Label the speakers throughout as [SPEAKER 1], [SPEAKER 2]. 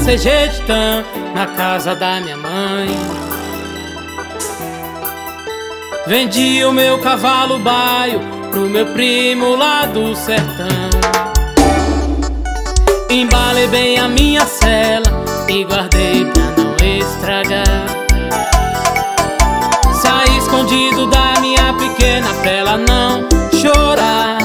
[SPEAKER 1] Sejetão, na casa da minha mãe. Vendi o meu cavalo baio pro meu primo lá do sertão. Embalei bem a minha cela e guardei pra não estragar. Saí escondido da minha pequena pra ela não chorar.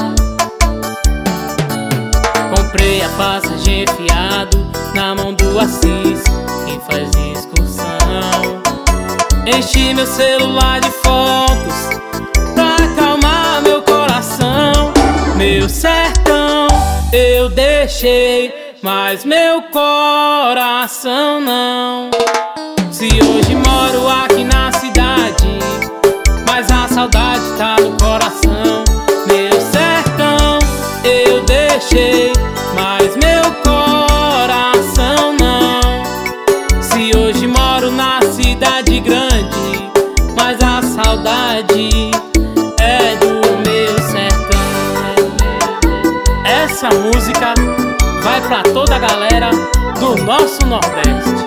[SPEAKER 1] Comprei a passagem fiado na mão do Assis, quem faz excursão. Enchi meu celular de fotos pra acalmar meu coração. Meu sertão eu deixei, mas meu coração não. Se hoje moro aqui na cidade, mas a saudade tá no coração. Meu sertão eu deixei, mas meu coração não. Se hoje moro na cidade grande, mas a saudade é do meu sertão. Essa música vai pra toda a galera do nosso Nordeste.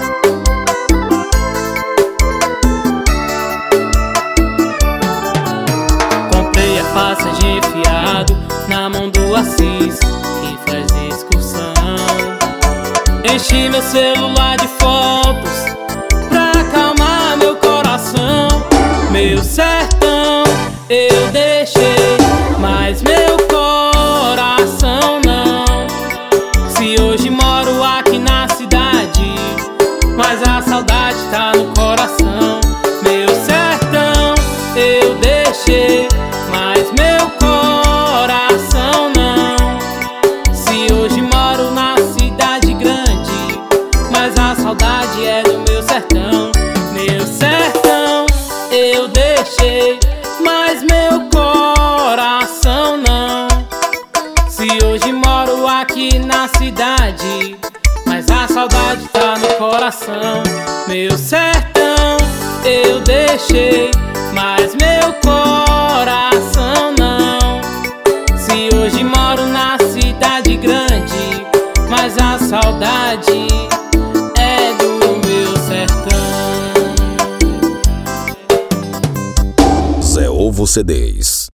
[SPEAKER 1] Comprei a passagem fiado na mão do Assis, quem faz excursão. Enchi meu celular de fotos pra acalmar meu coração. Meu sertão eu deixei, mas meu coração não. Se hoje moro aqui na cidade, mas a saudade tá no coração. Meu sertão eu deixei, mas meu coração não. Se hoje moro na cidade grande, mas a saudade é do meu sertão. Meu sertão eu deixei, mas meu coração não. Se hoje moro aqui na cidade, mas a saudade tá no coração. Meu sertão eu deixei, mas meu coração não. Se hoje moro na cidade grande, mas a saudade é do meu sertão.
[SPEAKER 2] Zé Ovo CDs.